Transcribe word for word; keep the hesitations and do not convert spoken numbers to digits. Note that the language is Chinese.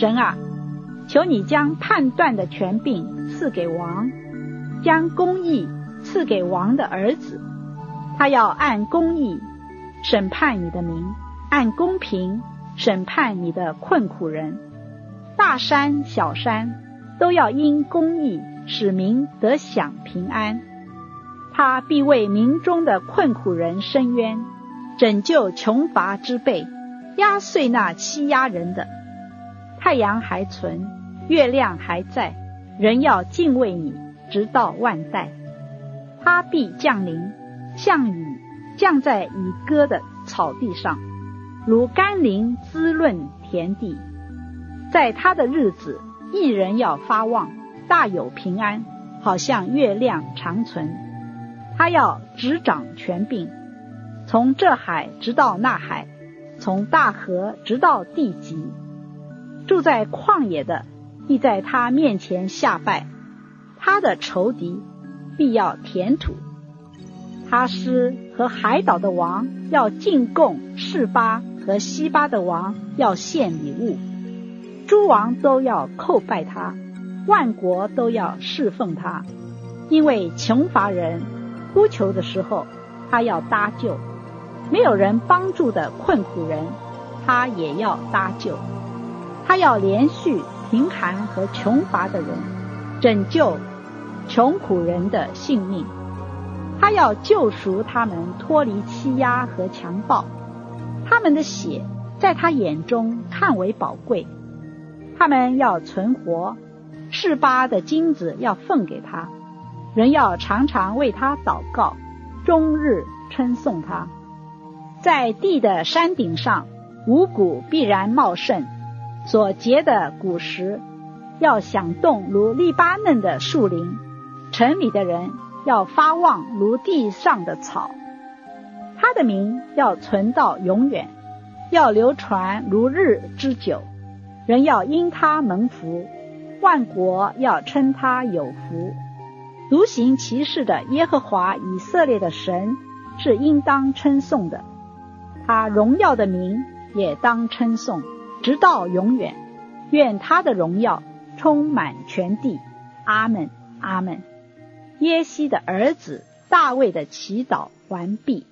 神啊，求你将判断的权柄赐给王，将公义赐给王的儿子。他要按公义审判你的民，按公平审判你的困苦人。大山小山都要因公义使民得享平安。他必为民中的困苦人伸冤，拯救穷乏之辈，压碎那欺压人的。太阳还存，月亮还在，人要敬畏你，直到万代。他必降临，像雨降在已割的草地上，如甘霖滋润田地。在他的日子，义人要发旺，大有平安，好像月亮长存。他要执掌权柄，从这海直到那海，从大河直到地极。住在旷野的必在他面前下拜，他的仇敌必要填土。他施和海岛的王要进贡，示巴和西巴的王要献礼物。诸王都要叩拜他，万国都要侍奉他。因为穷乏人呼求的时候，他要搭救；没有人帮助的困苦人，他也要搭救。他要连续贫寒和穷乏的人，拯救穷苦人的性命。他要救赎他们脱离欺压和强暴，他们的血在他眼中看为宝贵。他们要存活，示巴的金子要奉给他，人要常常为他祷告，终日称颂他。在地的山顶上，五谷必然茂盛，所结的果实要响动如利巴嫩的树林，城里的人要发旺如地上的草。他的名要存到永远，要流传如日之久。人要因他蒙福，万国要称他有福。独行其事的耶和华以色列的神是应当称颂的，他荣耀的名也当称颂，直到永远。愿他的荣耀充满全地。阿们，阿们。耶西的儿子大卫的祈祷完毕。